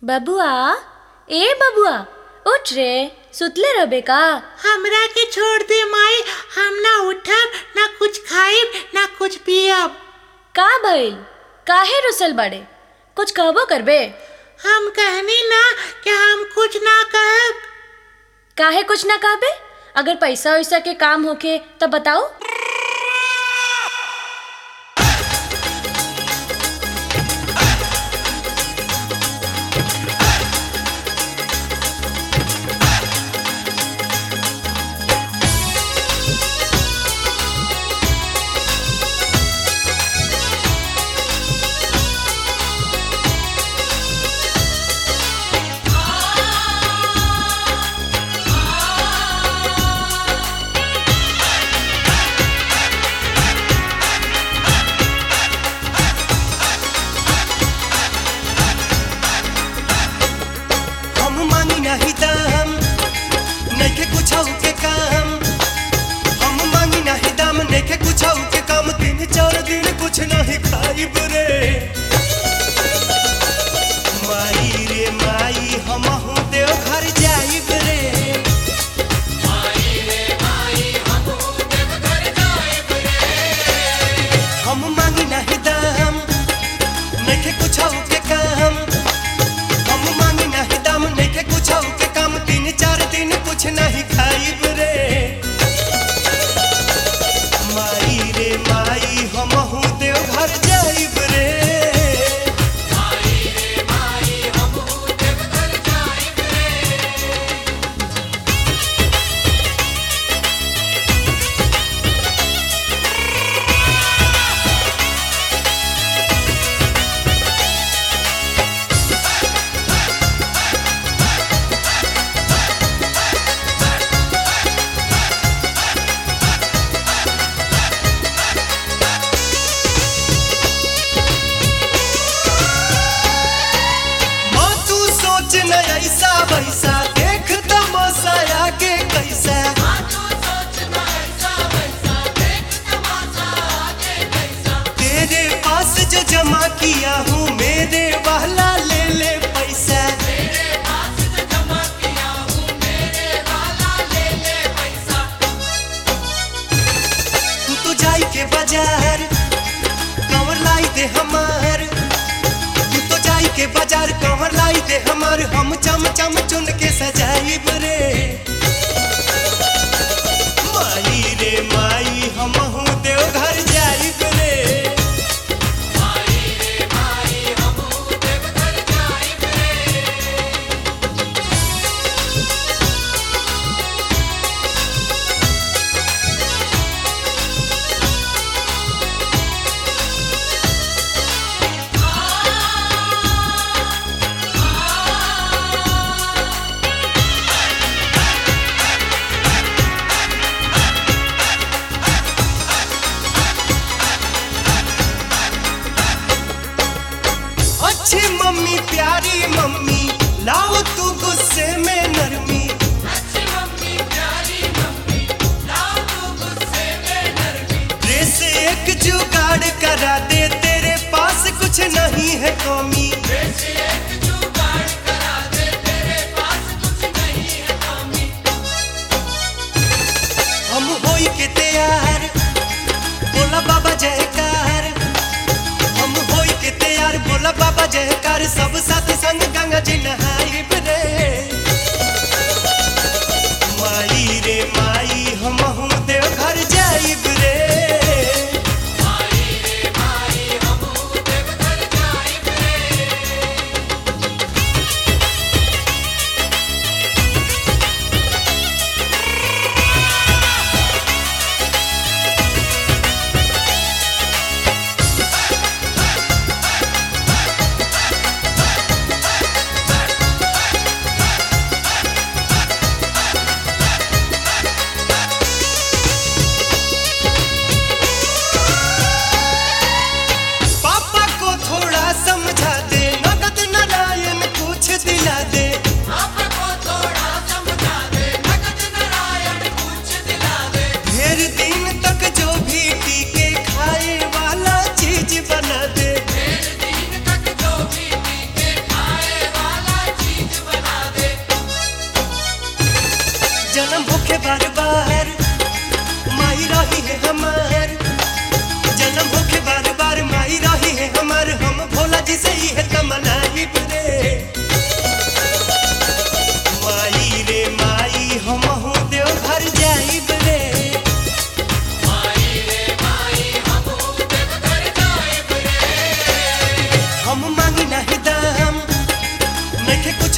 बबुआ, ए बबुआ, उठ रे, सुतले रहबे का? हमरा के छोड़ दे माई, हम ना उठब, ना कुछ खाइब, ना कुछ पियब। का भइल? काहे रुसल बड़े? कुछ कहबो करबे? हम कहनी ना कि हम कुछ ना कहब। काहे कुछ ना कहबे? अगर पैसा वैसा के काम होके तब बताओ। कुछ नहीं खाइब रे माई रे माई, हमहू देव घर जाइब रे। माई रे माई, हमहू देव घर जाइब रे। हम मांगी नहीं दाम, नइखे कुछौ के काम। हम मांगी नहीं दाम, नइखे कुछौ के काम। 3-4 दिन कुछ नहीं खाइब रे माई रे माई, हमहू देव घर जाइब रे। माई रे माई, हमहू देव घर जाइब रे। ऐसा वैसा देख तमाशा आगे कैसा। तेरे पास जो जमा किया हूँ मेरे वाला ले ले पैसा। तू तो जाई के बाजार कंवर लाई दे हमार। तू तो जाई के बाजार कंवर लाई दे हमार। हम चम चम चुन के सजाइब रे माई रे माई, हमहू देव घर जाइब रे। माई रे माई, हमहू देव घर जाइब रे। अच्छी मम्मी प्यारी मम्मी, लाओ तू गुस्से में नरमी। अच्छी मम्मी प्यारी मम्मी, लाओ तू गुस्से में नरमी। रे से एक जुगाड़ करा दे, तेरे पास कुछ नहीं है कमी। रे से एक जुगाड़ करा दे, तेरे पास कुछ नहीं है कमी। हम होई के तैयार, बोला बाबा जयकार। हम होई के तैयार, बोला बाबा जयकार। सब साथ संग गंगा जी नहाइब रे माई रे माई, हमहू देव घर जाइब रे। माई रे माई, हमहू देव घर जाइब रे। होके बार बार माई रही है हमार, जन्म होके बार बार माई रही है हमार। हम भोला जी से ही है तमन्नाई रे माई रे माई, हम हूँ देव घर जाइब रे। हम मांगी नहीं दाम, नइखे कुछ